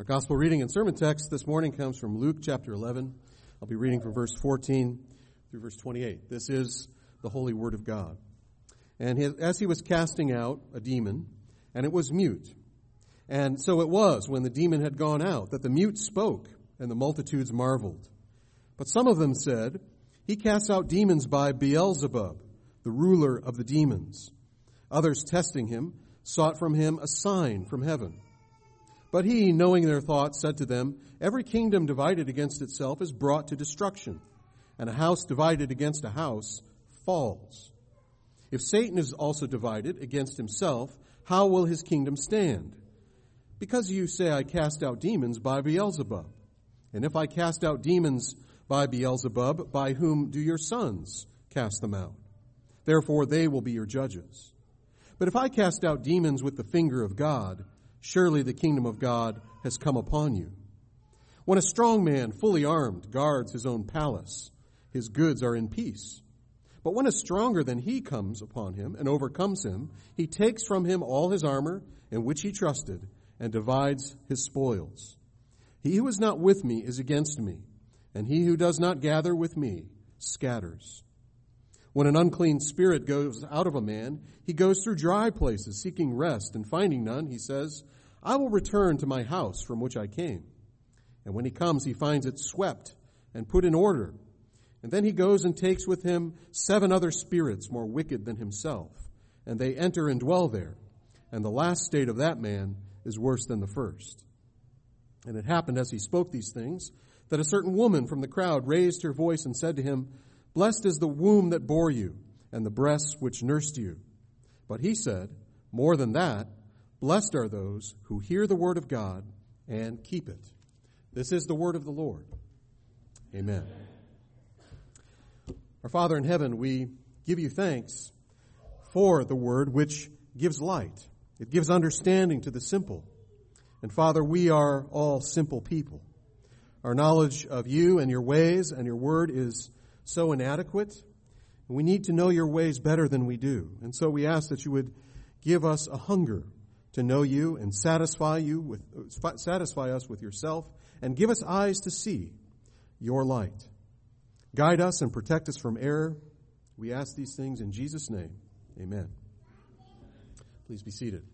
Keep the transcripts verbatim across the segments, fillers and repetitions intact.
Our gospel reading and sermon text this morning comes from Luke chapter eleven. I'll be reading from verse fourteen through verse twenty-eight. This is the holy word of God. And his, as he was casting out a demon, and it was mute. And so it was, when the demon had gone out, that the mute spoke, and the multitudes marveled. But some of them said, "He casts out demons by Beelzebub, the ruler of the demons." Others, testing him, sought from him a sign from heaven. But he, knowing their thoughts, said to them, "Every kingdom divided against itself is brought to destruction, and a house divided against a house falls. If Satan is also divided against himself, how will his kingdom stand? Because you say, 'I cast out demons by Beelzebub.' And if I cast out demons by Beelzebub, by whom do your sons cast them out? Therefore they will be your judges. But if I cast out demons with the finger of God, surely the kingdom of God has come upon you. When a strong man, fully armed, guards his own palace, his goods are in peace. But when a stronger than he comes upon him and overcomes him, he takes from him all his armor in which he trusted and divides his spoils. He who is not with me is against me, and he who does not gather with me scatters. When an unclean spirit goes out of a man, he goes through dry places seeking rest, and finding none, he says, 'I will return to my house from which I came.' And when he comes, he finds it swept and put in order. And then he goes and takes with him seven other spirits more wicked than himself, and they enter and dwell there. And the last state of that man is worse than the first." And it happened as he spoke these things, that a certain woman from the crowd raised her voice and said to him, "Blessed is the womb that bore you, and the breasts which nursed you." But he said, "More than that, blessed are those who hear the word of God and keep it." This is the word of the Lord. Amen. Our Father in heaven, we give you thanks for the word which gives light. It gives understanding to the simple. And Father, we are all simple people. Our knowledge of you and your ways and your word is so inadequate. We need to know your ways better than we do. And so we ask that you would give us a hunger to know you and satisfy you with satisfy us with yourself, and give us eyes to see your light. Guide us and protect us from error. We ask these things in Jesus' name. Amen. Please be seated.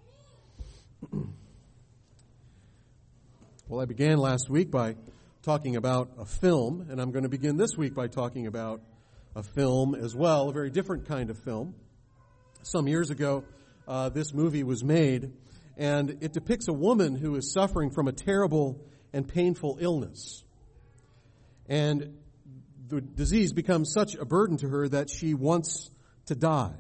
Well, I began last week by talking about a film, and I'm going to begin this week by talking about a film as well, a very different kind of film. Some years ago, uh, this movie was made, and it depicts a woman who is suffering from a terrible and painful illness. And the disease becomes such a burden to her that she wants to die.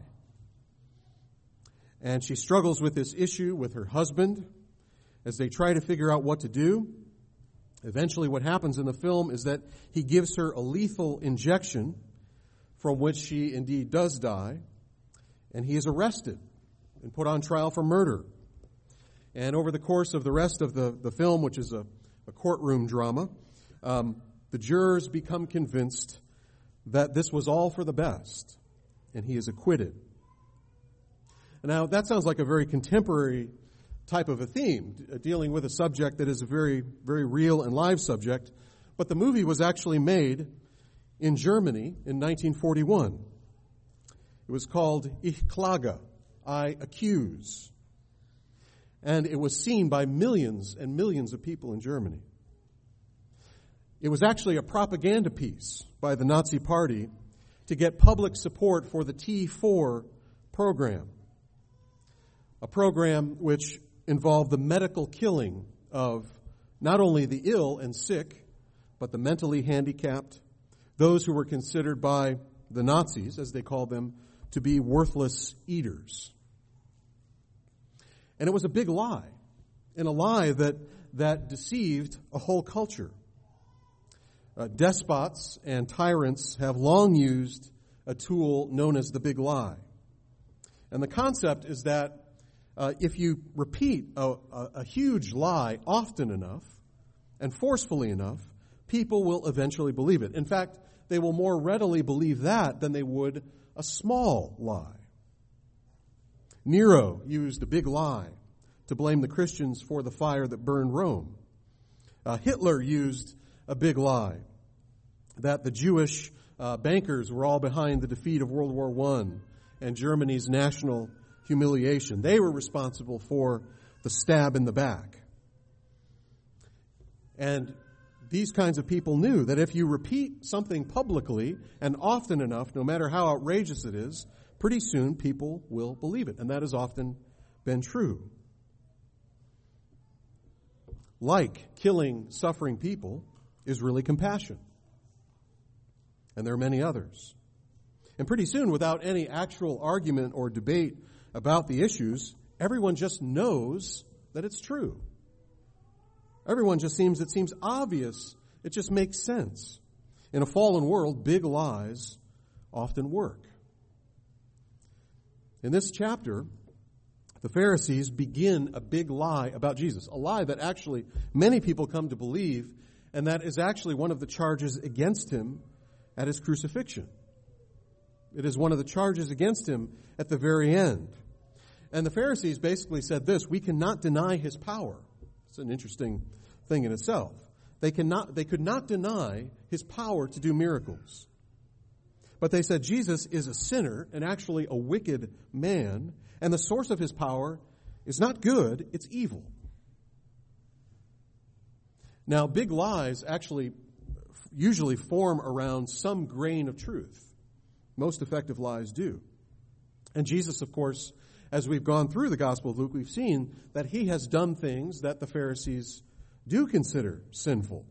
And she struggles with this issue with her husband as they try to figure out what to do. Eventually, what happens in the film is that he gives her a lethal injection from which she indeed does die, and he is arrested and put on trial for murder. And over the course of the rest of the, the film, which is a, a courtroom drama, um, the jurors become convinced that this was all for the best, and he is acquitted. Now, that sounds like a very contemporary type of a theme, dealing with a subject that is a very, very real and live subject. But the movie was actually made in Germany in nineteen forty-one. It was called Ich klage, I accuse. And it was seen by millions and millions of people in Germany. It was actually a propaganda piece by the Nazi Party to get public support for the T four program, a program which involved the medical killing of not only the ill and sick, but the mentally handicapped, those who were considered by the Nazis, as they called them, to be worthless eaters. And it was a big lie, and a lie that, that deceived a whole culture. Uh, despots and tyrants have long used a tool known as the big lie. And the concept is that Uh, if you repeat a, a, a huge lie often enough and forcefully enough, people will eventually believe it. In fact, they will more readily believe that than they would a small lie. Nero used a big lie to blame the Christians for the fire that burned Rome. Uh, Hitler used a big lie that the Jewish uh, bankers were all behind the defeat of World War One and Germany's national humiliation. They were responsible for the stab in the back. And these kinds of people knew that if you repeat something publicly and often enough, no matter how outrageous it is, pretty soon people will believe it. And that has often been true. Like killing suffering people is really compassion. And there are many others. And pretty soon, without any actual argument or debate about the issues, everyone just knows that it's true. Everyone just seems, it seems obvious. It just makes sense. In a fallen world, big lies often work. In this chapter, the Pharisees begin a big lie about Jesus, a lie that actually many people come to believe, and that is actually one of the charges against him at his crucifixion. It is one of the charges against him at the very end. And the Pharisees basically said this: we cannot deny his power. It's an interesting thing in itself. They cannot, they could not deny his power to do miracles. But they said Jesus is a sinner and actually a wicked man, and the source of his power is not good, it's evil. Now, big lies actually usually form around some grain of truth. Most effective lies do. And Jesus, of course, as we've gone through the Gospel of Luke, we've seen that he has done things that the Pharisees do consider sinful.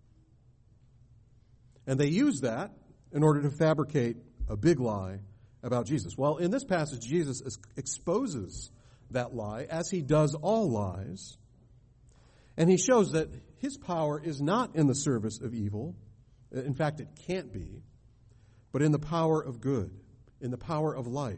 And they use that in order to fabricate a big lie about Jesus. Well, in this passage, Jesus exposes that lie, as he does all lies. And he shows that his power is not in the service of evil. In fact, it can't be. But in the power of good, in the power of life.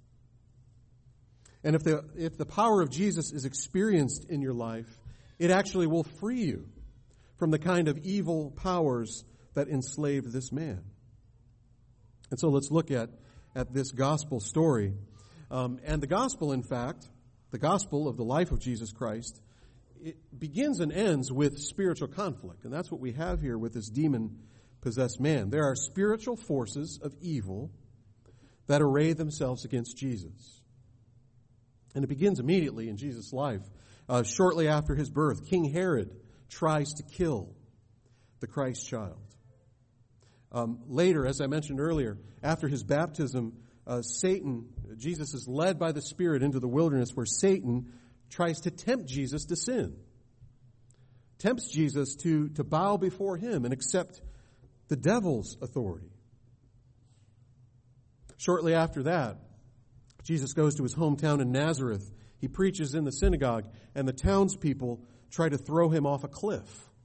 And if the, if the power of Jesus is experienced in your life, it actually will free you from the kind of evil powers that enslaved this man. And so let's look at, at this gospel story. Um, and the gospel, in fact, the gospel of the life of Jesus Christ, it begins and ends with spiritual conflict. And that's what we have here with this demon-possessed man. There are spiritual forces of evil that array themselves against Jesus. And it begins immediately in Jesus' life. Uh, shortly after his birth, King Herod tries to kill the Christ child. Um, later, as I mentioned earlier, after his baptism, uh, Satan, Jesus is led by the Spirit into the wilderness where Satan tries to tempt Jesus to sin. Tempts Jesus to, to bow before him and accept the devil's authority. Shortly after that, Jesus goes to his hometown in Nazareth. He preaches in the synagogue, and the townspeople try to throw him off a cliff.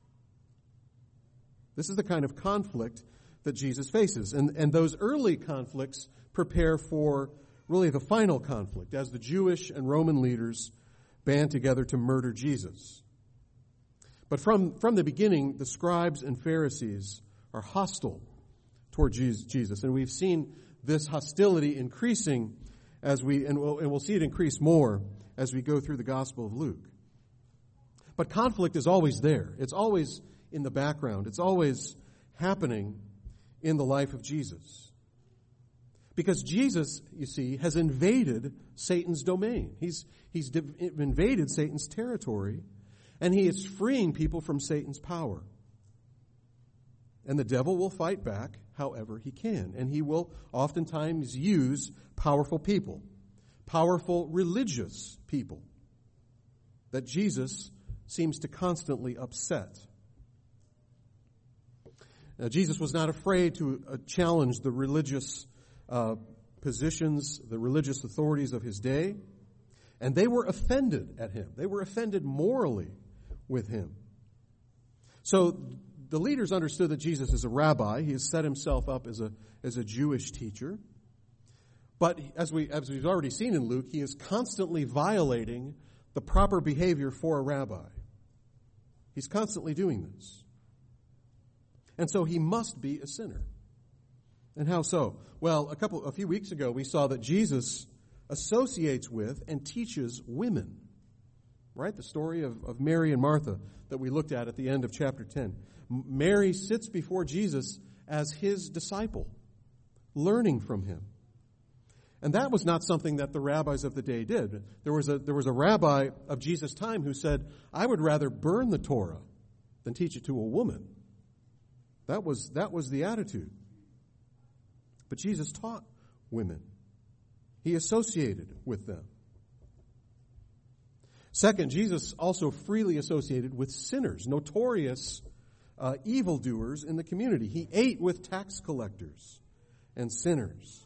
This is the kind of conflict that Jesus faces. And, and those early conflicts prepare for really the final conflict as the Jewish and Roman leaders band together to murder Jesus. But from, from the beginning, the scribes and Pharisees are hostile toward Jesus. And we've seen this hostility increasing as we, and we'll, and we'll see it increase more as we go through the Gospel of Luke. But conflict is always there. It's always in the background. It's always happening in the life of Jesus. Because Jesus, you see, has invaded Satan's domain. He's, he's div- invaded Satan's territory, and he is freeing people from Satan's power. And the devil will fight back however he can. And he will oftentimes use powerful people, powerful religious people that Jesus seems to constantly upset. Now, Jesus was not afraid to uh, challenge the religious uh, positions, the religious authorities of his day, and they were offended at him. They were offended morally with him. So the leaders understood that Jesus is a rabbi. He has set himself up as a as a Jewish teacher. But as we as we've already seen in Luke, he is constantly violating the proper behavior for a rabbi. He's constantly doing this. And so he must be a sinner. And how so? Well, a couple a few weeks ago we saw that Jesus associates with and teaches women. right? The story of, of Mary and Martha that we looked at at the end of chapter ten. M- Mary sits before Jesus as his disciple, learning from him. And that was not something that the rabbis of the day did. There was a, there was a rabbi of Jesus' time who said, I would rather burn the Torah than teach it to a woman. That was, that was the attitude. But Jesus taught women. He associated with them. Second, Jesus also freely associated with sinners, notorious uh, evildoers in the community. He ate with tax collectors and sinners.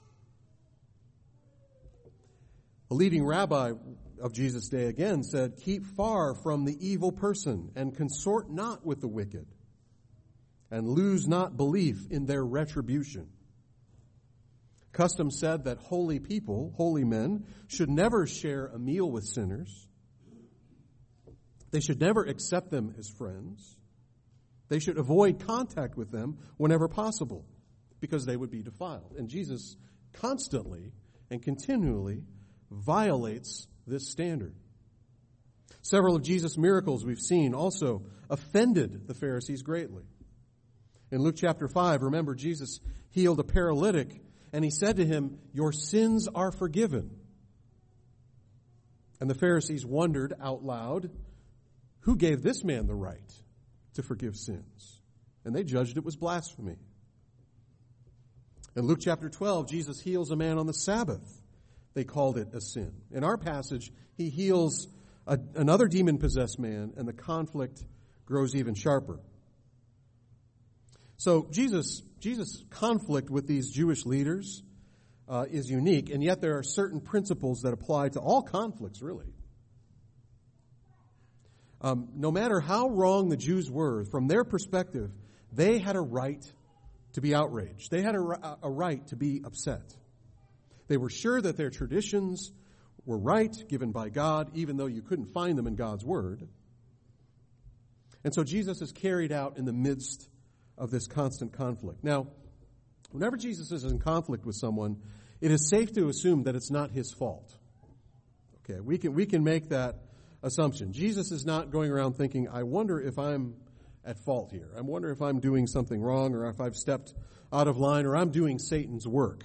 A leading rabbi of Jesus' day again said, keep far from the evil person and consort not with the wicked, and lose not belief in their retribution. Custom said that holy people, holy men, should never share a meal with sinners. They should never accept them as friends. They should avoid contact with them whenever possible, because they would be defiled. And Jesus constantly and continually violates this standard. Several of Jesus' miracles we've seen also offended the Pharisees greatly. In Luke chapter five, remember, Jesus healed a paralytic, and he said to him, your sins are forgiven. And the Pharisees wondered out loud, who gave this man the right to forgive sins? And they judged it was blasphemy. In Luke chapter twelve, Jesus heals a man on the Sabbath. They called it a sin. In our passage, he heals a, another demon-possessed man, and the conflict grows even sharper. So Jesus, Jesus' conflict with these Jewish leaders uh, is unique, and yet there are certain principles that apply to all conflicts, really. Um, no matter how wrong the Jews were, from their perspective, they had a right to be outraged. They had a, a right to be upset. They were sure that their traditions were right, given by God, even though you couldn't find them in God's Word. And so Jesus is carried out in the midst of this constant conflict. Now, whenever Jesus is in conflict with someone, it is safe to assume that it's not his fault. Okay, we can we can make that assumption. Jesus is not going around thinking, I wonder if I'm at fault here. I wonder if I'm doing something wrong, or if I've stepped out of line, or I'm doing Satan's work.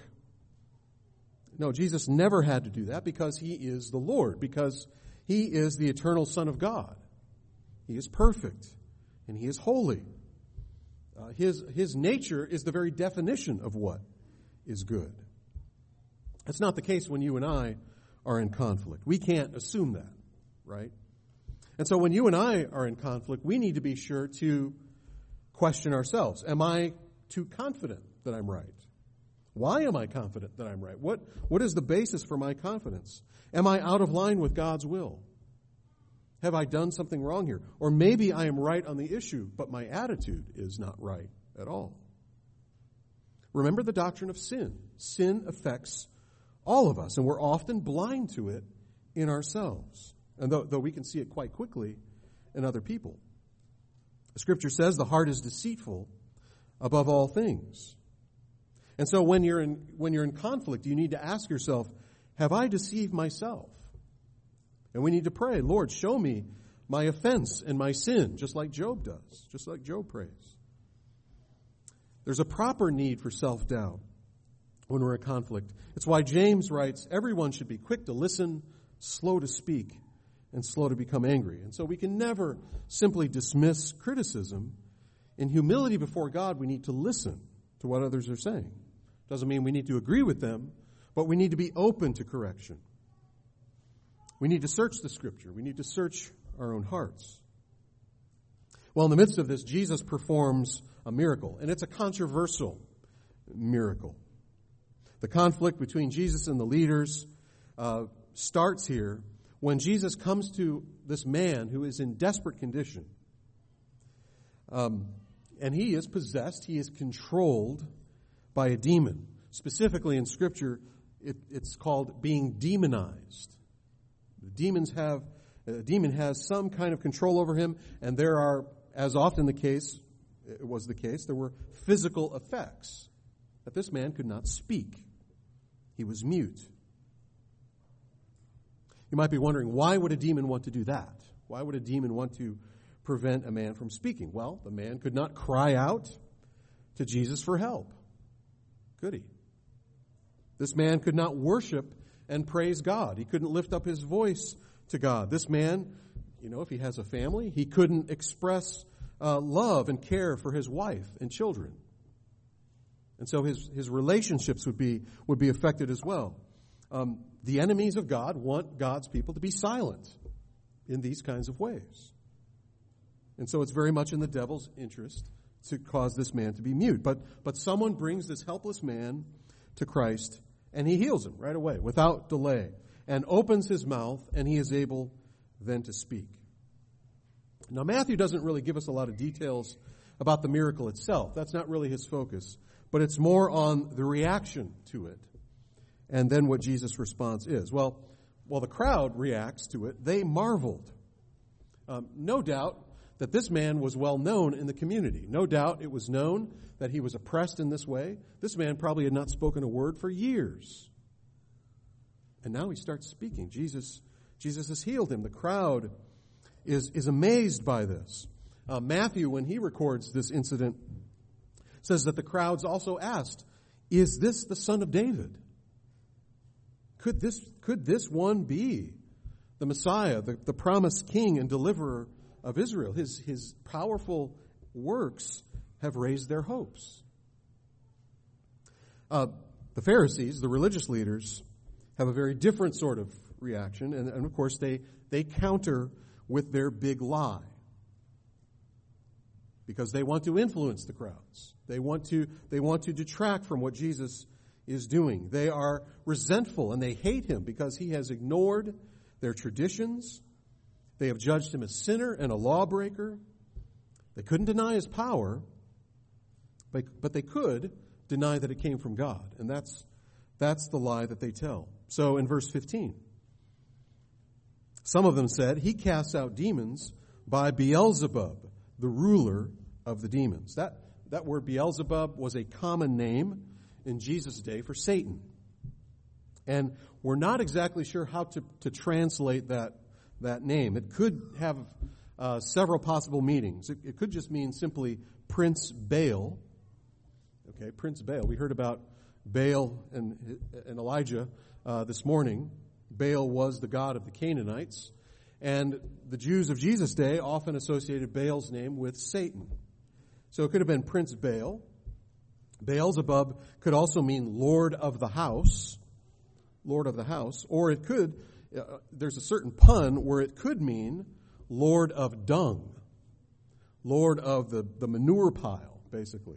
No, Jesus never had to do that because he is the Lord, because he is the eternal Son of God. He is perfect, and he is holy. Uh, his, his nature is the very definition of what is good. That's not the case when you and I are in conflict. We can't assume that, right? And so when you and I are in conflict, we need to be sure to question ourselves. Am I too confident that I'm right? Why am I confident that I'm right? What, what is the basis for my confidence? Am I out of line with God's will? Have I done something wrong here? Or maybe I am right on the issue, but my attitude is not right at all. Remember the doctrine of sin. Sin affects all of us, and we're often blind to it in ourselves, and though, though we can see it quite quickly in other people. The Scripture says the heart is deceitful above all things. And so when you're in when you're in conflict, you need to ask yourself, have I deceived myself? And we need to pray, Lord, show me my offense and my sin, just like Job does, just like Job prays. There's a proper need for self-doubt when we're in conflict. It's why James writes, everyone should be quick to listen, slow to speak, and slow to become angry. And so we can never simply dismiss criticism. In humility before God, we need to listen to what others are saying. Doesn't mean we need to agree with them, but we need to be open to correction. We need to search the Scripture. We need to search our own hearts. Well, in the midst of this, Jesus performs a miracle, and it's a controversial miracle. The conflict between Jesus and the leaders uh, starts here when Jesus comes to this man who is in desperate condition. Um, and he is possessed, he is controlled by a demon. Specifically in Scripture, it, it's called being demonized. The demons have, a demon has some kind of control over him, and there are, as often the case, it was the case, there were physical effects. That this man could not speak. He was mute. You might be wondering, why would a demon want to do that? Why would a demon want to prevent a man from speaking? Well, the man could not cry out to Jesus for help, could he? This man could not worship and praise God. He couldn't lift up his voice to God. This man, you know, if he has a family, he couldn't express uh, love and care for his wife and children. And so his, his relationships would be, would be affected as well. Um, the enemies of God want God's people to be silent in these kinds of ways. And so it's very much in the devil's interest to cause this man to be mute. But, but someone brings this helpless man to Christ, and he heals him right away, without delay, and opens his mouth, and he is able then to speak. Now, Matthew doesn't really give us a lot of details about the miracle itself. That's not really his focus. But it's more on the reaction to it, and then what Jesus' response is. Well, while the crowd reacts to it, they marveled. Um, no doubt that this man was well known in the community. No doubt it was known that he was oppressed in this way. This man probably had not spoken a word for years. And now he starts speaking. Jesus, Jesus has healed him. The crowd is, is amazed by this. Uh, Matthew, when he records this incident, says that the crowds also asked, "Is this the son of David? Could this, could this one be the Messiah, the, the promised king and deliverer of Israel? His, his powerful works have raised their hopes." Uh, the Pharisees, the religious leaders, have a very different sort of reaction. And, and of course, they, they counter with their big lie. Because they want to influence the crowds. They want to, they want to detract from what Jesus is doing. They are resentful and they hate him because he has ignored their traditions. They have judged him a sinner and a lawbreaker. They couldn't deny his power, but, but they could deny that it came from God. And that's, that's the lie that they tell. So in verse fifteen, some of them said, "He casts out demons by Beelzebub, the ruler of the demons." That, that word Beelzebub was a common name in Jesus' day for Satan. And we're not exactly sure how to, to translate that, that name. It could have uh, several possible meanings. It, it could just mean simply Prince Baal. Okay, Prince Baal. We heard about Baal and, and Elijah uh, this morning. Baal was the god of the Canaanites. And the Jews of Jesus' day often associated Baal's name with Satan. So it could have been Prince Baal. Beelzebub could also mean Lord of the house. Lord of the house. Or it could, uh, there's a certain pun where it could mean Lord of dung. Lord of the, the manure pile, basically.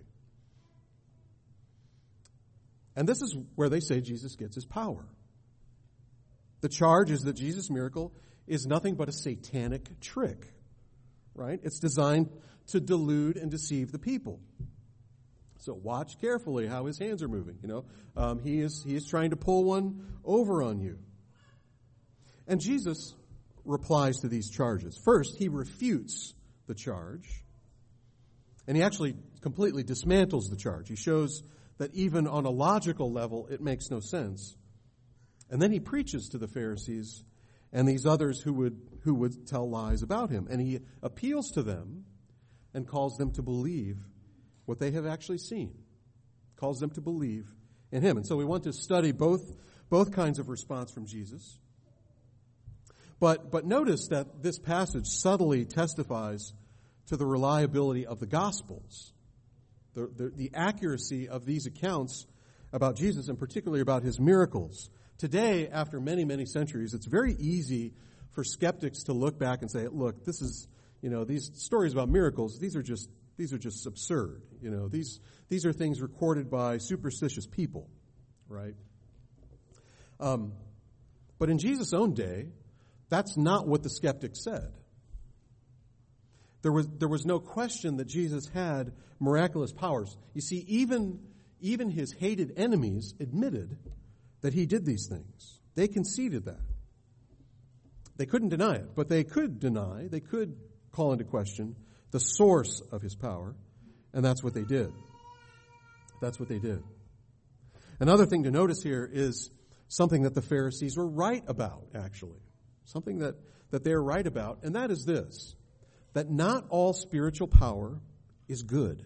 And this is where they say Jesus gets his power. The charge is that Jesus' miracle is nothing but a satanic trick, right? It's designed to delude and deceive the people. So watch carefully how his hands are moving. You know, um, he is he is trying to pull one over on you. And Jesus replies to these charges. First, he refutes the charge, and he actually completely dismantles the charge. He shows that even on a logical level, it makes no sense. And then he preaches to the Pharisees and these others who would who would tell lies about him. And he appeals to them and calls them to believe what they have actually seen. Calls them to believe in him. And so we want to study both, both kinds of response from Jesus. But, but notice that this passage subtly testifies to the reliability of the Gospels. The, the, the accuracy of these accounts about Jesus, and particularly about his miracles. Today, after many, many centuries, it's very easy for skeptics to look back and say, look, this is, you know, these stories about miracles, these are just these are just absurd. You know, these these are things recorded by superstitious people, right? Um, but in Jesus' own day, that's not what the skeptics said. There was there was no question that Jesus had miraculous powers. You see, even even his hated enemies admitted that he did these things. They conceded that. They couldn't deny it, but they could deny, they could call into question the source of his power, and that's what they did. That's what they did. Another thing to notice here is something that the Pharisees were right about, actually. something that, that they're right about, and that is this, that not all spiritual power is good.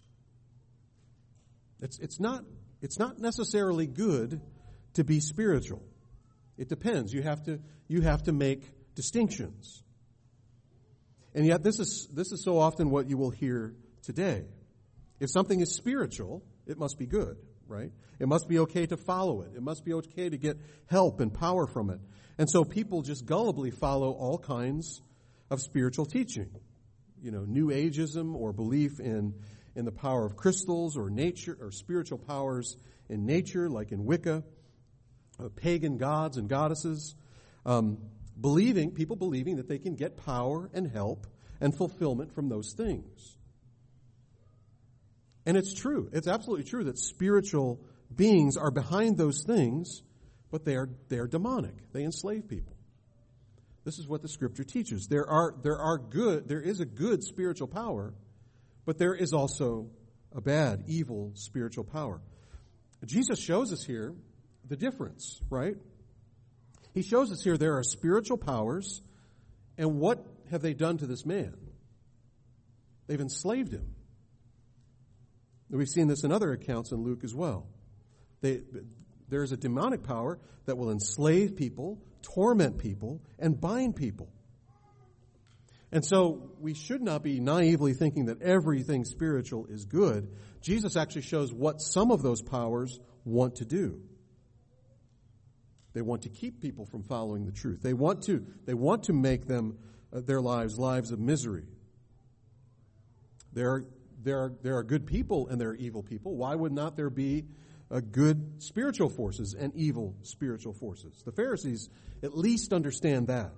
It's, it's not, it's not necessarily good to be spiritual. It depends. You have to, you have to make distinctions. And yet this is, this is so often what you will hear today. If something is spiritual, it must be good, right? It must be okay to follow it. It must be okay to get help and power from it. And so people just gullibly follow all kinds of spiritual teaching. You know, New Ageism or belief in, in the power of crystals or nature or spiritual powers in nature, like in Wicca, uh, pagan gods and goddesses, um, believing, people believing that they can get power and help and fulfillment from those things. And it's true. It's absolutely true that spiritual beings are behind those things, but they are they are demonic. They enslave people. This is what the Scripture teaches. There are there are good there is a good spiritual power, but there is also a bad, evil spiritual power. Jesus shows us here the difference, right? He shows us here there are spiritual powers, and what have they done to this man? They've enslaved him. We've seen this in other accounts in Luke as well. They, there's a demonic power that will enslave people, torment people, and bind people. And so we should not be naively thinking that everything spiritual is good. Jesus actually shows what some of those powers want to do. They want to keep people from following the truth. They want to, they want to make them, uh, their lives, lives of misery. There are There are, there are good people and there are evil people. Why would not there be uh, good spiritual forces and evil spiritual forces? The Pharisees at least understand that.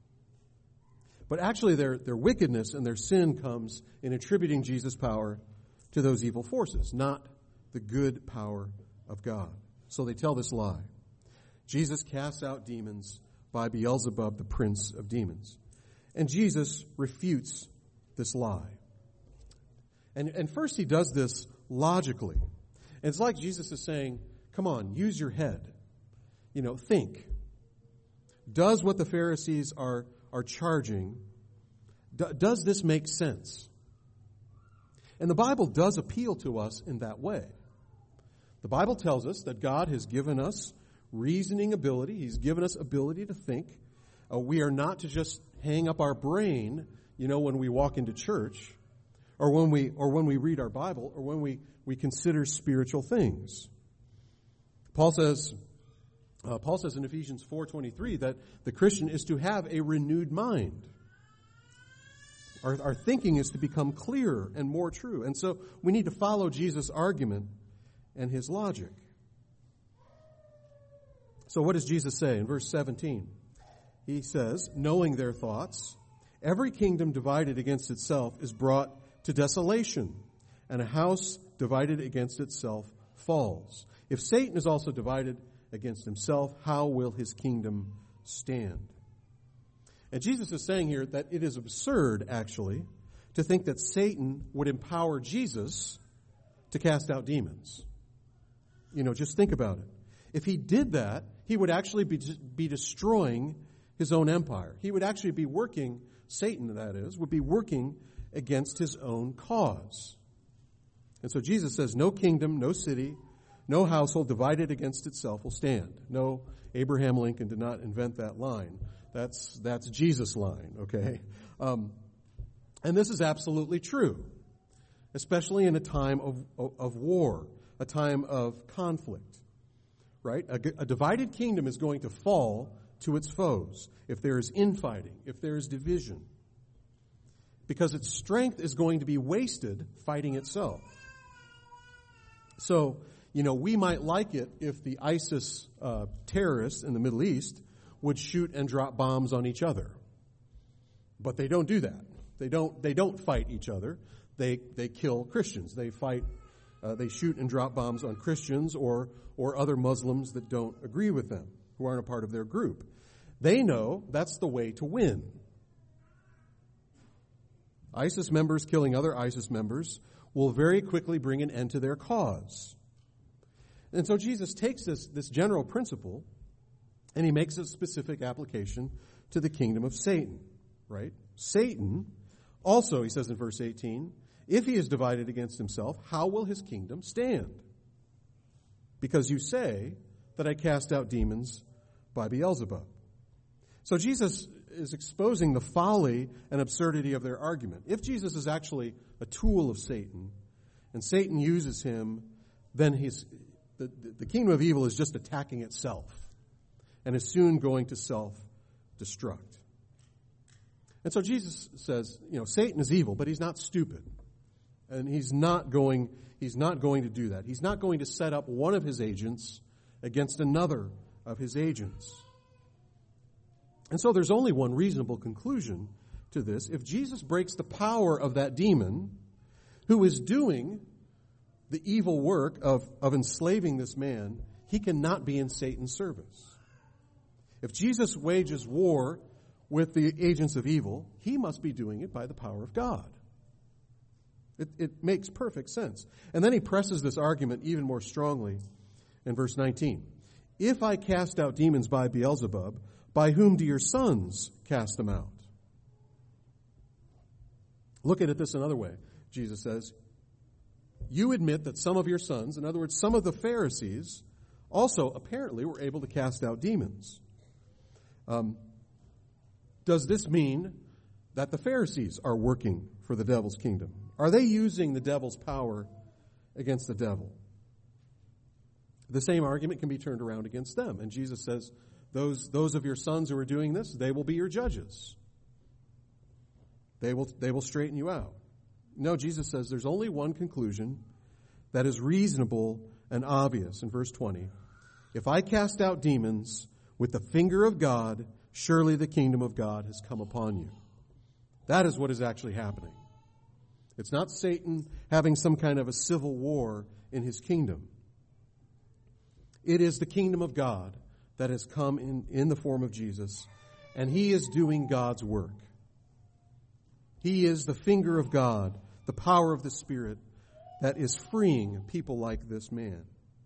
But actually their, their wickedness and their sin comes in attributing Jesus' power to those evil forces, not the good power of God. So they tell this lie. Jesus casts out demons by Beelzebub, the prince of demons. And Jesus refutes this lie. And, and first he does this logically. And it's like Jesus is saying, come on, use your head. You know, think. Does what the Pharisees are, are charging, do, does this make sense? And the Bible does appeal to us in that way. The Bible tells us that God has given us reasoning ability. He's given us ability to think. Uh, we are not to just hang up our brain, you know, when we walk into church. Or when we or when we read our Bible, or when we, we consider spiritual things. Paul says, uh, Paul says in Ephesians four twenty-three that the Christian is to have a renewed mind. Our, our thinking is to become clearer and more true. And so we need to follow Jesus' argument and his logic. So what does Jesus say in verse seventeen? He says, knowing their thoughts, every kingdom divided against itself is brought to desolation, and a house divided against itself falls. If Satan is also divided against himself, how will his kingdom stand? And Jesus is saying here that it is absurd, actually, to think that Satan would empower Jesus to cast out demons. You know, just think about it. If he did that, he would actually be, be destroying his own empire. He would actually be working, Satan that is, would be working against his own cause. And so Jesus says, no kingdom, no city, no household divided against itself will stand. No, Abraham Lincoln did not invent that line. That's that's Jesus' line, okay? Um, and this is absolutely true, especially in a time of, of, of war, a time of conflict, right? A, a divided kingdom is going to fall to its foes if there is infighting, if there is division, because its strength is going to be wasted fighting itself. So, you know, we might like it if the ISIS uh, terrorists in the Middle East would shoot and drop bombs on each other. But they don't do that. They don't they don't fight each other. They they kill Christians. They fight uh, they shoot and drop bombs on Christians or or other Muslims that don't agree with them, who aren't a part of their group. They know that's the way to win. ISIS members killing other ISIS members will very quickly bring an end to their cause. And so Jesus takes this, this general principle and he makes a specific application to the kingdom of Satan, right? Satan also, he says in verse eighteen, if he is divided against himself, how will his kingdom stand? Because you say that I cast out demons by Beelzebub. So Jesus is exposing the folly and absurdity of their argument. If Jesus is actually a tool of Satan, and Satan uses him, then he's, the, the kingdom of evil is just attacking itself and is soon going to self-destruct. And so Jesus says, you know, Satan is evil, but he's not stupid. And he's not going, he's not going to do that. He's not going to set up one of his agents against another of his agents. And so there's only one reasonable conclusion to this. If Jesus breaks the power of that demon who is doing the evil work of, of enslaving this man, he cannot be in Satan's service. If Jesus wages war with the agents of evil, he must be doing it by the power of God. It, it makes perfect sense. And then he presses this argument even more strongly in verse nineteen. If I cast out demons by Beelzebub, by whom do your sons cast them out? Look at it this another way. Jesus says, you admit that some of your sons, in other words, some of the Pharisees, also apparently were able to cast out demons. Um, does this mean that the Pharisees are working for the devil's kingdom? Are they using the devil's power against the devil? The same argument can be turned around against them. And Jesus says, those, those of your sons who are doing this, they will be your judges. They will, they will straighten you out. No, Jesus says there's only one conclusion that is reasonable and obvious. In verse twenty, if I cast out demons with the finger of God, surely the kingdom of God has come upon you. That is what is actually happening. It's not Satan having some kind of a civil war in his kingdom. It is the kingdom of God that has come in, in the form of Jesus, and he is doing God's work. He is the finger of God, the power of the Spirit that is freeing people like this man.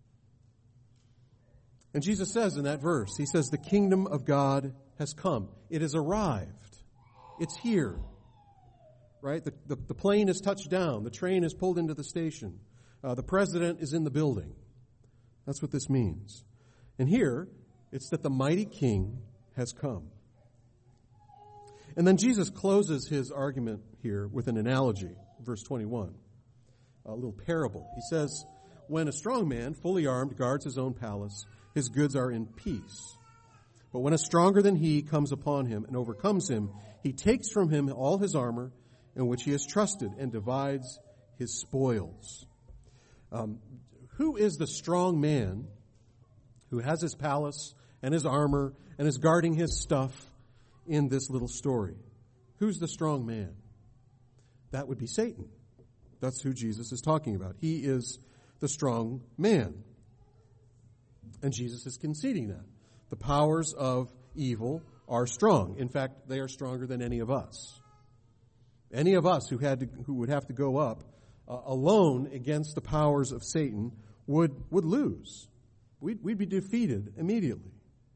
And Jesus says in that verse, he says, the kingdom of God has come. It has arrived. It's here. Right? The, the, the plane has touched down. The train has pulled into the station. Uh, the president is in the building. That's what this means. And here, it's that the mighty king has come. And then Jesus closes his argument here with an analogy, verse twenty-one, a little parable. He says, when a strong man, fully armed, guards his own palace, his goods are in peace. But when a stronger than he comes upon him and overcomes him, he takes from him all his armor in which he has trusted and divides his spoils. Um, who is the strong man who has his palace and his armor and is guarding his stuff in this little story? Who's the strong man? That would be Satan. That's who Jesus is talking about. He is the strong man. And Jesus is conceding that. The powers of evil are strong. In fact, they are stronger than any of us. Any of us who had to, who would have to go up uh, alone against the powers of Satan would would lose. We'd, we'd be defeated immediately.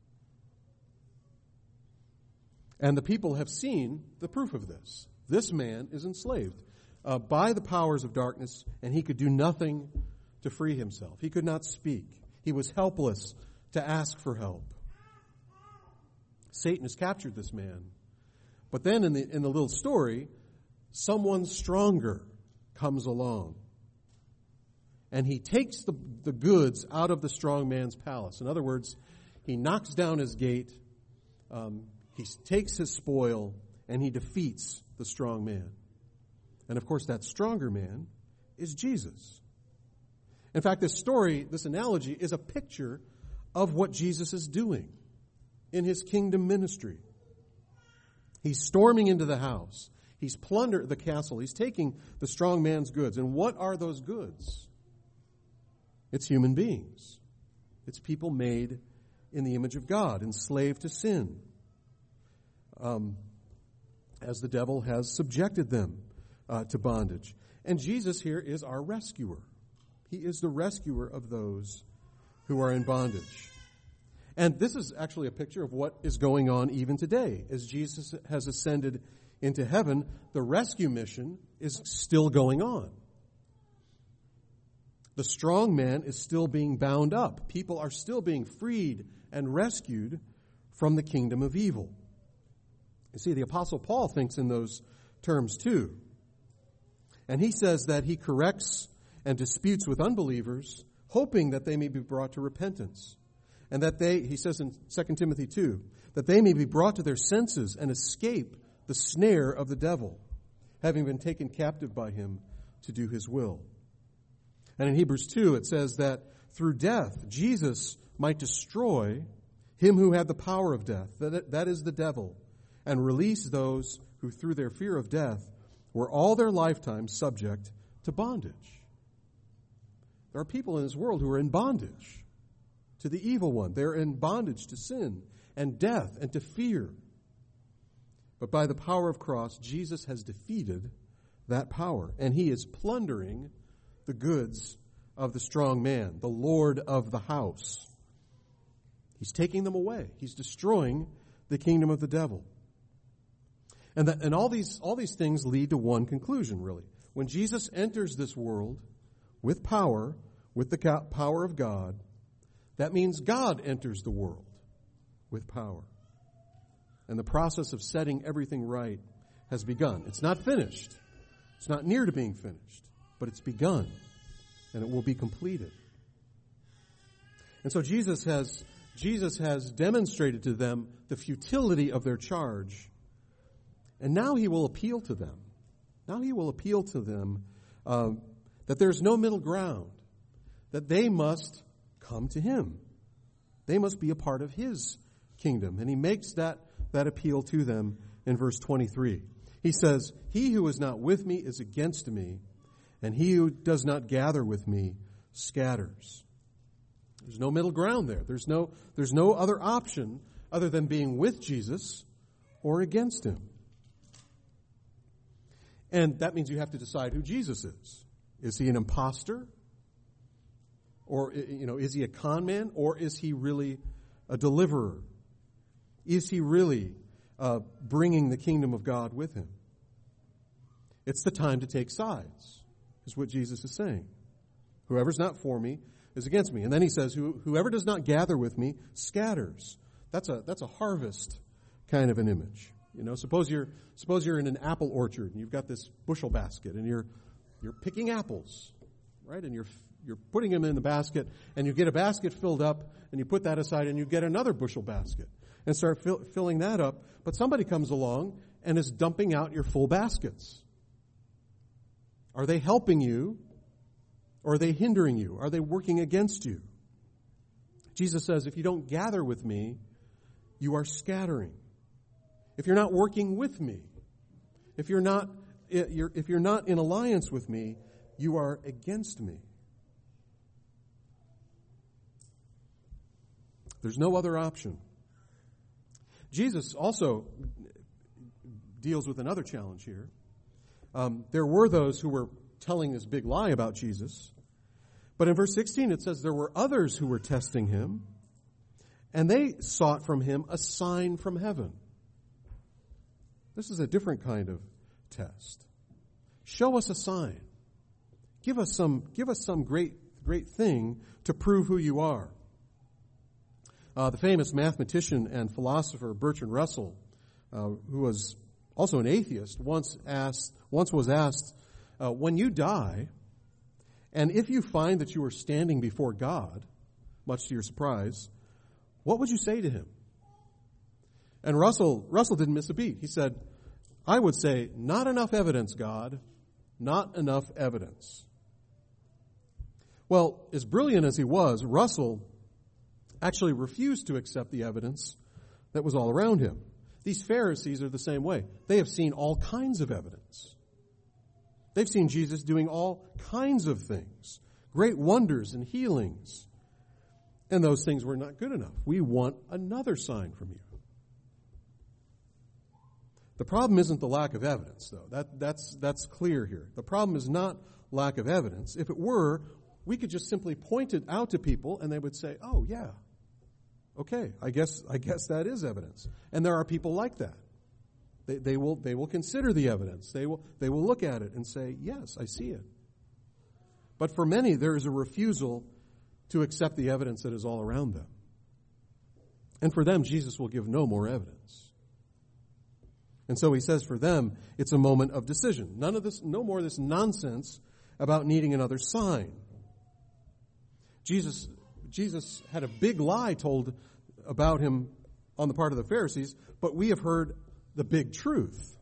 And the people have seen the proof of this. This man is enslaved uh, by the powers of darkness, and he could do nothing to free himself. He could not speak. He was helpless to ask for help. Satan has captured this man. But then in the in the little story, someone stronger comes along. And he takes the, the goods out of the strong man's palace. In other words, he knocks down his gate, um, he takes his spoil, and he defeats the strong man. And of course, that stronger man is Jesus. In fact, this story, this analogy, is a picture of what Jesus is doing in his kingdom ministry. He's storming into the house. He's plundered the castle. He's taking the strong man's goods. And what are those goods? It's human beings. It's people made in the image of God, enslaved to sin, um, as the devil has subjected them uh, to bondage. And Jesus here is our rescuer. He is the rescuer of those who are in bondage. And this is actually a picture of what is going on even today. As Jesus has ascended into heaven, the rescue mission is still going on. The strong man is still being bound up. People are still being freed and rescued from the kingdom of evil. You see, the Apostle Paul thinks in those terms too. And he says that he corrects and disputes with unbelievers, hoping that they may be brought to repentance. And that they, he says in Second Timothy two, that they may be brought to their senses and escape the snare of the devil, having been taken captive by him to do his will. And in Hebrews two, it says that through death, Jesus might destroy him who had the power of death, that, that is the devil, and release those who through their fear of death were all their lifetime subject to bondage. There are people in this world who are in bondage to the evil one. They're in bondage to sin and death and to fear. But by the power of cross, Jesus has defeated that power, and he is plundering the goods of the strong man, the Lord of the house. He's taking them away. He's destroying the kingdom of the devil. And, that, and all these all these things lead to one conclusion, really. When Jesus enters this world with power, with the power of God, that means God enters the world with power. And the process of setting everything right has begun. It's not finished. It's not near to being finished, but it's begun, and it will be completed. And so Jesus has Jesus has demonstrated to them the futility of their charge, and now he will appeal to them. Now he will appeal to them uh, that there's no middle ground, that they must come to him. They must be a part of his kingdom. And he makes that, that appeal to them in verse twenty-three. He says, "He who is not with me is against me, and he who does not gather with me scatters." There's no middle ground there. There's no, there's no other option other than being with Jesus or against him. And that means you have to decide who Jesus is. Is he an imposter? Or, you know, is he a con man? Or is he really a deliverer? Is he really uh, bringing the kingdom of God with him? It's the time to take sides, is what Jesus is saying. Whoever's not for me is against me. And then he says, Who, whoever does not gather with me scatters. That's a that's a harvest kind of an image. You know, suppose you're suppose you're in an apple orchard and you've got this bushel basket and you're you're picking apples, right? And you're you're putting them in the basket, and you get a basket filled up, and you put that aside, and you get another bushel basket and start fill, filling that up. But somebody comes along and is dumping out your full baskets. Are they helping you, or are they hindering you? Are they working against you? Jesus says, if you don't gather with me, you are scattering. If you're not working with me, if you're not if you're not in alliance with me, you are against me. There's no other option. Jesus also deals with another challenge here. Um, there were those who were telling this big lie about Jesus. But in verse sixteen it says there were others who were testing him, and they sought from him a sign from heaven. This is a different kind of test. Show us a sign. Give us some, give us some great, great thing to prove who you are. Uh, the famous mathematician and philosopher Bertrand Russell, uh, who was also an atheist, once asked, once was asked, uh, when you die, and if you find that you are standing before God, much to your surprise, what would you say to him? And Russell, Russell didn't miss a beat. He said, I would say, not enough evidence, God, not enough evidence. Well, as brilliant as he was, Russell actually refused to accept the evidence that was all around him. These Pharisees are the same way. They have seen all kinds of evidence. They've seen Jesus doing all kinds of things, great wonders and healings. And those things were not good enough. We want another sign from you. The problem isn't the lack of evidence, though. That, that's, that's clear here. The problem is not lack of evidence. If it were, we could just simply point it out to people and they would say, oh, yeah, Okay, I guess I guess that is evidence. And there are people like that. They, they will they will consider the evidence. They will they will look at it and say, yes, I see it. But for many, there is a refusal to accept the evidence that is all around them. And for them, Jesus will give no more evidence. And so he says for them, it's a moment of decision. None of this, no more of this nonsense about needing another sign. Jesus, Jesus had a big lie told about him on the part of the Pharisees, but we have heard the big truth.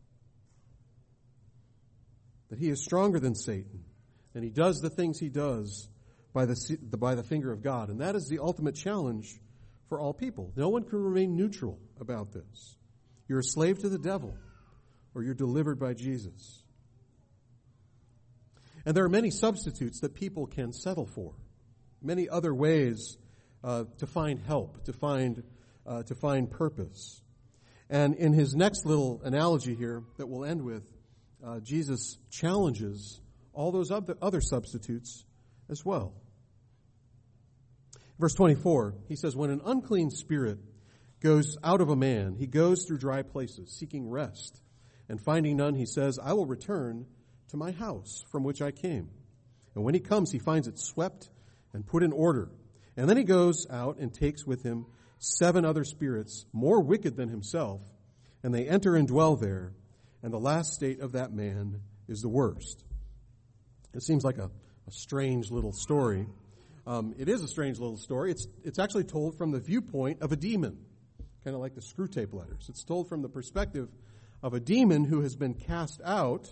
That he is stronger than Satan, and he does the things he does by the, by the finger of God. And that is the ultimate challenge for all people. No one can remain neutral about this. You're a slave to the devil, or you're delivered by Jesus. And there are many substitutes that people can settle for, many other ways uh, to find help, to find uh, to find purpose. And in his next little analogy here that we'll end with, uh, Jesus challenges all those other, other substitutes as well. Verse twenty-four, he says, when an unclean spirit goes out of a man, he goes through dry places, seeking rest. And finding none, he says, I will return to my house from which I came. And when he comes, he finds it swept and put in order. And then he goes out and takes with him seven other spirits, more wicked than himself, and they enter and dwell there. And the last state of that man is the worst. It seems like a, a strange little story. Um, it is a strange little story. It's, it's actually told from the viewpoint of a demon, kind of like the screw tape letters. It's told from the perspective of a demon who has been cast out,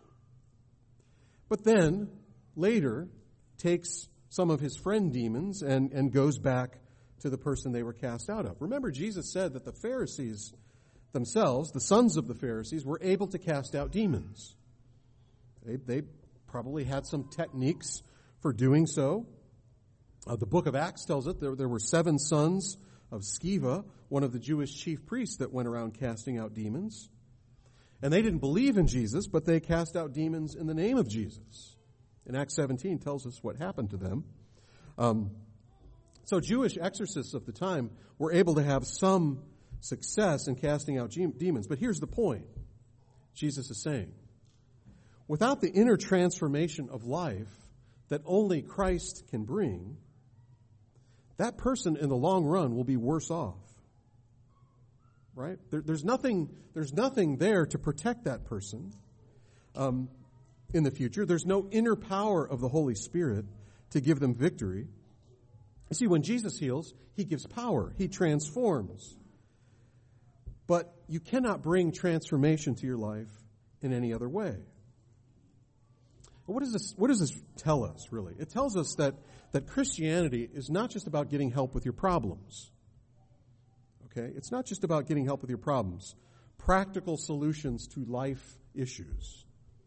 but then later takes some of his friend demons and, and goes back to the person they were cast out of. Remember, Jesus said that the Pharisees themselves, the sons of the Pharisees, were able to cast out demons. They, they probably had some techniques for doing so. Uh, the book of Acts tells it there, there were seven sons of Sceva, one of the Jewish chief priests, that went around casting out demons. And they didn't believe in Jesus, but they cast out demons in the name of Jesus. And Acts seventeen tells us what happened to them. Um, so Jewish exorcists of the time were able to have some success in casting out ge- demons. But here's the point Jesus is saying. Without the inner transformation of life that only Christ can bring, that person in the long run will be worse off. Right? There, there's nothing, there's nothing there to protect that person um, in the future. There's no inner power of the Holy Spirit to give them victory. You see, when Jesus heals, he gives power. He transforms. But you cannot bring transformation to your life in any other way. What does this, what does this tell us, really? It tells us that, that Christianity is not just about getting help with your problems. Okay? It's not just about getting help with your problems. Practical solutions to life issues.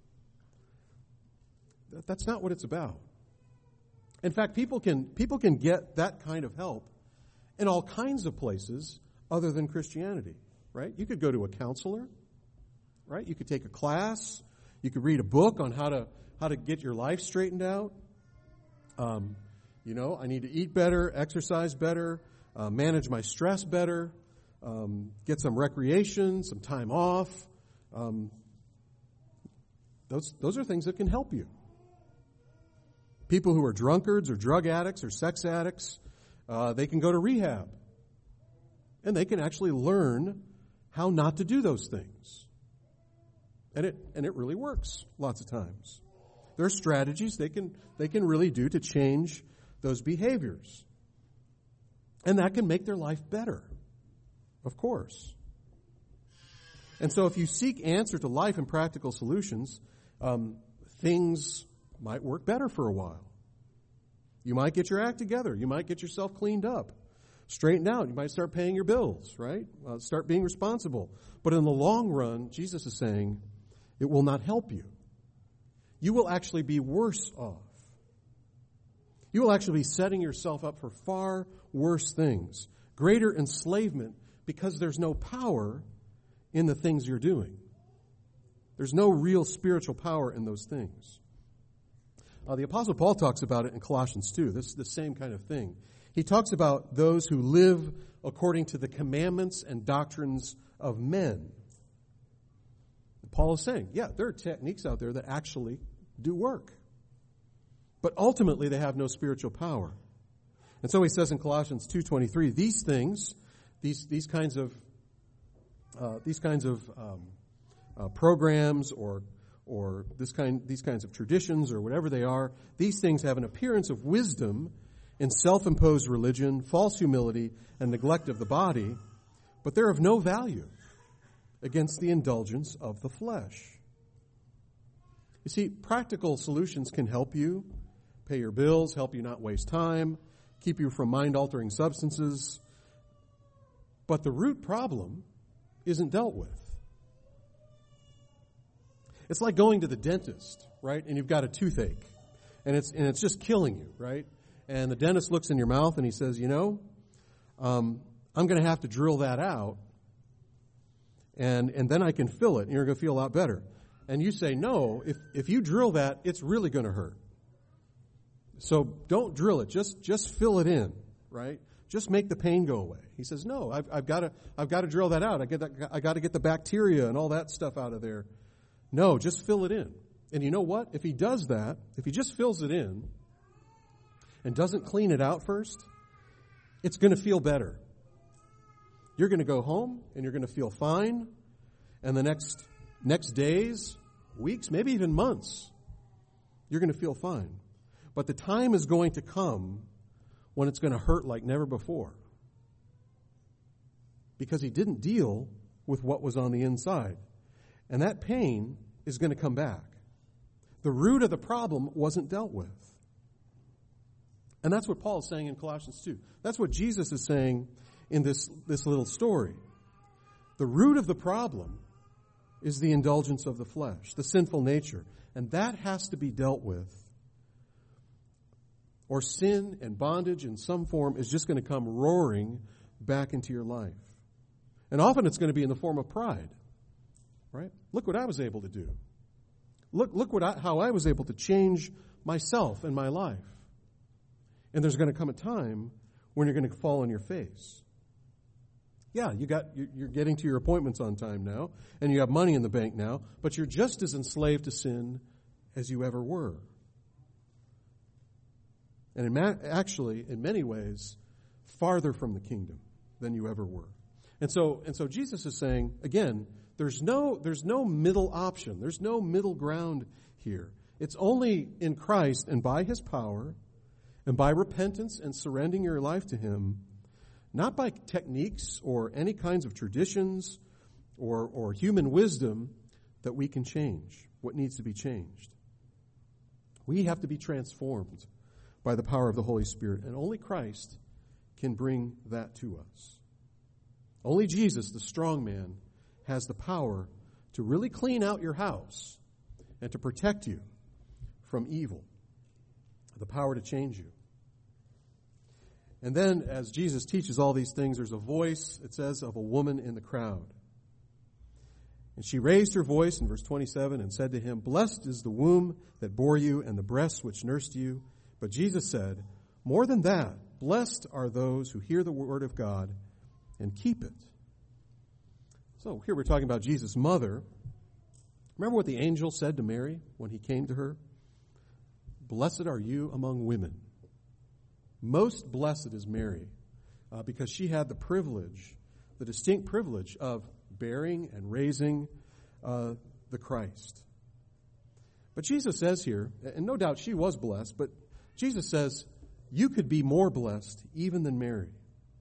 That, that's not what it's about. In fact, people can, people can get that kind of help in all kinds of places other than Christianity, right? You could go to a counselor, right? You could take a class. You could read a book on how to how to get your life straightened out. Um, you know, I need to eat better, exercise better, uh, manage my stress better, um, get some recreation, some time off. Um, those those are things that can help you. People who are drunkards or drug addicts or sex addicts, uh, they can go to rehab. And they can actually learn how not to do those things. And it and it really works lots of times. There are strategies they can they can really do to change those behaviors. And that can make their life better, of course. And so if you seek answer to life and practical solutions, um, things might work better for a while. You might get your act together. You might get yourself cleaned up, straightened out. You might start paying your bills, right? Uh, start being responsible. But in the long run, Jesus is saying, it will not help you. You will actually be worse off. You will actually be setting yourself up for far worse things, greater enslavement, because there's no power in the things you're doing. There's no real spiritual power in those things. Uh, the Apostle Paul talks about it in Colossians two, this the same kind of thing. He talks about those who live according to the commandments and doctrines of men. Paul is saying, yeah, there are techniques out there that actually do work. But ultimately, they have no spiritual power. And so he says in Colossians two twenty-three, these things, these these kinds of uh, these kinds of um, uh, programs or or this kind these kinds of traditions or whatever they are, these things have an appearance of wisdom in self-imposed religion, false humility, and neglect of the body, but they're of no value against the indulgence of the flesh. You see, practical solutions can help you pay your bills, help you not waste time, keep you from mind-altering substances, but the root problem isn't dealt with. It's like going to the dentist, right? And you've got a toothache, and it's and it's just killing you, right? And the dentist looks in your mouth and he says, you know, um, I'm going to have to drill that out, and and then I can fill it, and you're going to feel a lot better. And you say, no, if if you drill that, it's really going to hurt. So don't drill it. Just just fill it in, right? Just make the pain go away. He says, no, I've, I've got to I've got to drill that out. I get that, I got to get the bacteria and all that stuff out of there. No, just fill it in. And you know what? If he does that, if he just fills it in and doesn't clean it out first, it's going to feel better. You're going to go home and you're going to feel fine. And the next next days, weeks, maybe even months, you're going to feel fine. But the time is going to come when it's going to hurt like never before. Because he didn't deal with what was on the inside. And that pain is going to come back. The root of the problem wasn't dealt with. And that's what Paul is saying in Colossians two. That's what Jesus is saying in this, this little story. The root of the problem is the indulgence of the flesh, the sinful nature. And that has to be dealt with. Or sin and bondage in some form is just going to come roaring back into your life. And often it's going to be in the form of pride. Right? Look what I was able to do. Look, look what I, how I was able to change myself and my life. And there's going to come a time when you're going to fall on your face. Yeah, you got you're getting to your appointments on time now, and you have money in the bank now, but you're just as enslaved to sin as you ever were. And in ma- actually, in many ways, farther from the kingdom than you ever were. And so, and so Jesus is saying again. There's no, there's no middle option. There's no middle ground here. It's only in Christ and by His power and by repentance and surrendering your life to Him, not by techniques or any kinds of traditions or, or human wisdom, that we can change what needs to be changed. We have to be transformed by the power of the Holy Spirit, and only Christ can bring that to us. Only Jesus, the strong man, has the power to really clean out your house and to protect you from evil, the power to change you. And then, as Jesus teaches all these things, there's a voice, it says, of a woman in the crowd. And she raised her voice in verse twenty-seven and said to him, "Blessed is the womb that bore you and the breasts which nursed you." But Jesus said, "More than that, blessed are those who hear the word of God and keep it." So here we're talking about Jesus' mother. Remember what the angel said to Mary when he came to her? "Blessed are you among women." Most blessed is Mary uh, because she had the privilege, the distinct privilege of bearing and raising uh, the Christ. But Jesus says here, and no doubt she was blessed, but Jesus says you could be more blessed even than Mary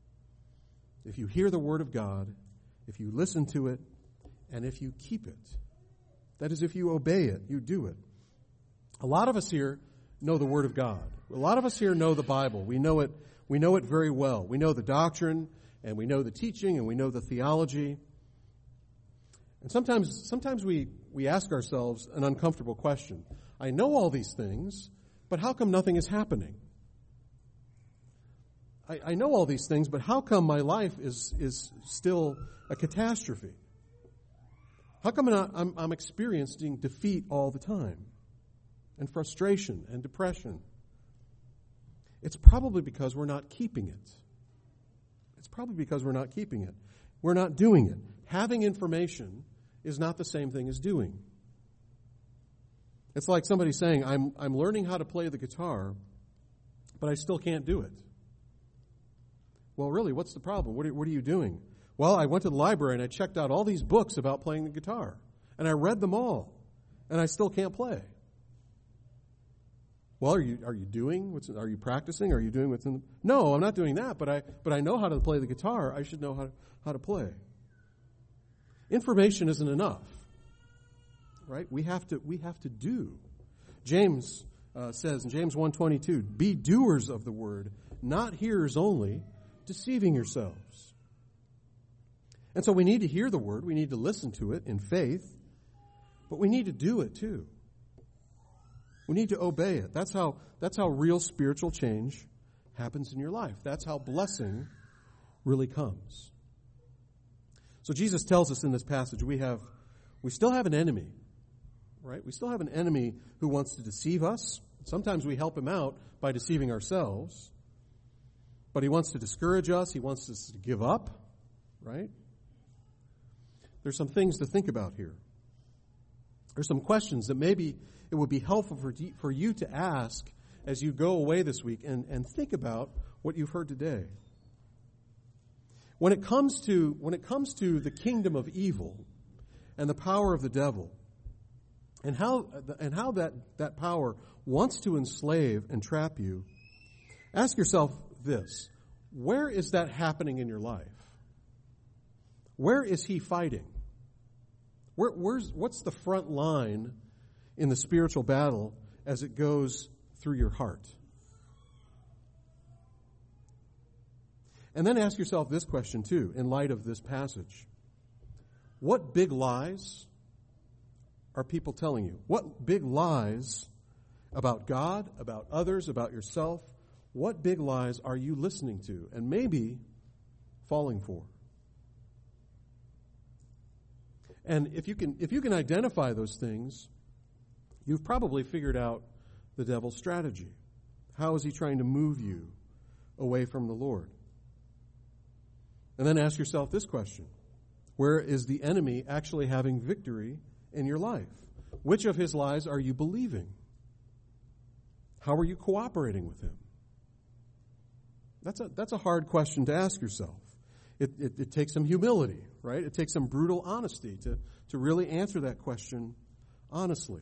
if you hear the word of God, if you listen to it, and if you keep it. That is, if you obey it, you do it. A lot of us here know the Word of God. A lot of us here know the Bible. We know it, we know it very well. We know the doctrine, and we know the teaching, and we know the theology. And sometimes sometimes we, we ask ourselves an uncomfortable question. I know all these things, but how come nothing is happening? I, I know all these things, but how come my life is, is still a catastrophe? How come I'm, I'm, I'm experiencing defeat all the time, and frustration and depression? it's probably because we're not keeping it. It's probably because we're not keeping it. We're not doing it. Having information is not the same thing as doing. It's like somebody saying, I'm, I'm learning how to play the guitar, but I still can't do it. Well, really, what's the problem? What are, what are you doing? Well, I went to the library and I checked out all these books about playing the guitar, and I read them all, and I still can't play. Well, are you are you doing? What's, are you practicing? Are you doing what's in the... No, I'm not doing that, but I but I know how to play the guitar. I should know how to, how to play. Information isn't enough, right? We have to we have to do. James uh, says in James one twenty-two, be doers of the word, not hearers only, deceiving yourselves. And so we need to hear the word. We need to listen to it in faith, but we need to do it too. We need to obey it. That's how, that's how real spiritual change happens in your life. That's how blessing really comes. So Jesus tells us in this passage we have, we still have an enemy, right? We still have an enemy who wants to deceive us. Sometimes we help him out by deceiving ourselves. But he wants to discourage us. He wants us to give up, right? There's some things to think about here. There's some questions that maybe it would be helpful for, for you to ask as you go away this week and, and think about what you've heard today. When it comes to when it comes to the kingdom of evil and the power of the devil, and how and how that, that power wants to enslave and trap you, ask yourself this: where is that happening in your life? Where is he fighting? Where, where's what's the front line in the spiritual battle as it goes through your heart? And then ask yourself this question too, in light of this passage. What big lies are people telling you? What big lies about God, about others, about yourself, what big lies are you listening to and maybe falling for? And if you can if you can identify those things, you've probably figured out the devil's strategy. How is he trying to move you away from the Lord? And then ask yourself this question: where is the enemy actually having victory in your life? Which of his lies are you believing? How are you cooperating with him? That's a that's a hard question to ask yourself. It, it, it takes some humility, right? It takes some brutal honesty to, to really answer that question honestly.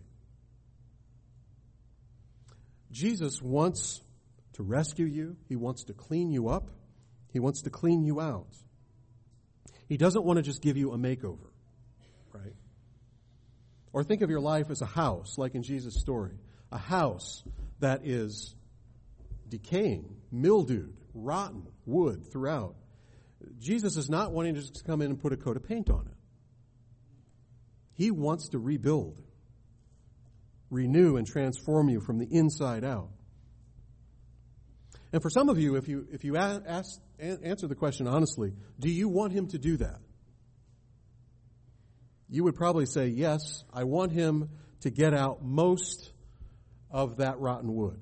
Jesus wants to rescue you. He wants to clean you up. He wants to clean you out. He doesn't want to just give you a makeover, right? Or think of your life as a house, like in Jesus' story. A house that is decaying, mildewed, rotten wood throughout. Jesus is not wanting to just come in and put a coat of paint on it. He wants to rebuild, renew, and transform you from the inside out. And for some of you, if you if you ask, answer the question honestly, do you want him to do that? You would probably say, yes, I want him to get out most of that rotten wood.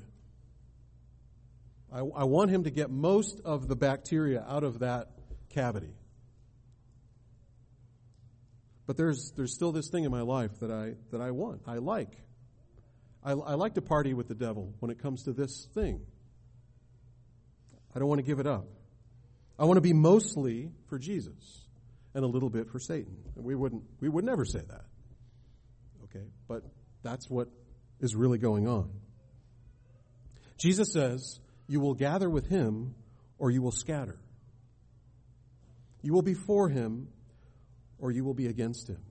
I, I want him to get most of the bacteria out of that cavity. But there's there's still this thing in my life that I that I want. I like. I, I like to party with the devil when it comes to this thing. I don't want to give it up. I want to be mostly for Jesus and a little bit for Satan. We wouldn't we would never say that. Okay, but that's what is really going on. Jesus says, you will gather with him or you will scatter. You will be for him or you will be against him.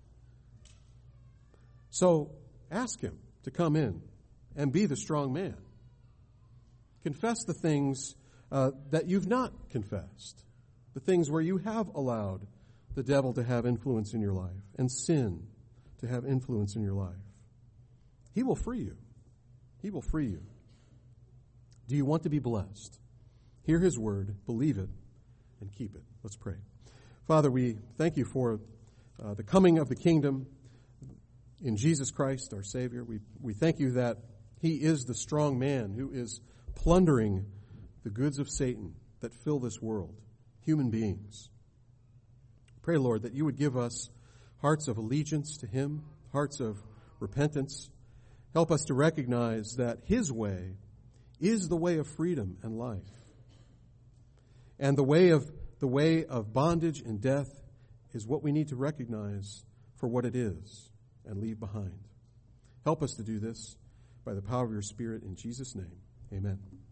So ask him to come in and be the strong man. Confess the things uh, that you've not confessed, the things where you have allowed the devil to have influence in your life and sin to have influence in your life. He will free you. He will free you. Do you want to be blessed? Hear his word, believe it, and keep it. Let's pray. Father, we thank you for uh, the coming of the kingdom in Jesus Christ, our Savior. We we thank you that he is the strong man who is plundering the goods of Satan that fill this world, human beings. Pray, Lord, that you would give us hearts of allegiance to him, hearts of repentance. Help us to recognize that his way is the way of freedom and life. And the way of the way of bondage and death is what we need to recognize for what it is and leave behind. Help us to do this by the power of your Spirit in Jesus' name. Amen.